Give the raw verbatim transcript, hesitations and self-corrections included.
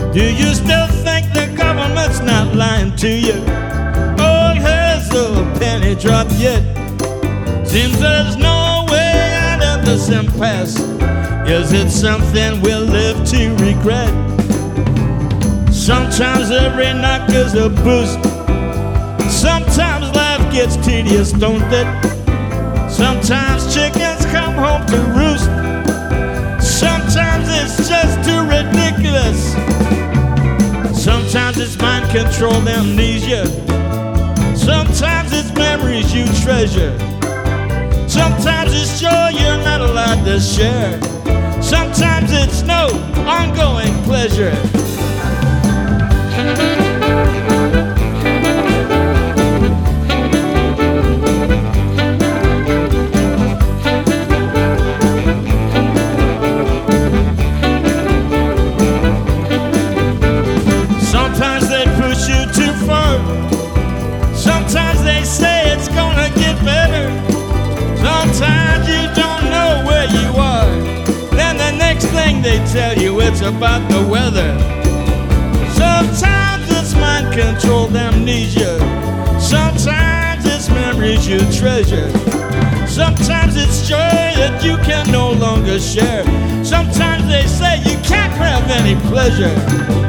Do you still think the government's not lying to you? Oh, has the penny dropped yet? Seems there's no way out of this impasse. Is it something we'll live to regret? Sometimes every knock is a boost. Sometimes life gets tedious, don't it? Sometimes chickens come home to roost. Sometimes it's just too ridiculous. Sometimes it's mind control, amnesia. Sometimes it's memories you treasure. Sometimes it's joy you're not allowed to share. Sometimes it's no ongoing pleasure. Sometimes they push you too far. Sometimes they say it's gonna get better. Sometimes you don't know where you are. Then the next thing they tell you it's about the weather. Sometimes it's mind-controlled amnesia. Sometimes it's memories you treasure. Sometimes it's joy that you can no longer share. Sometimes they say you can't have any pleasure.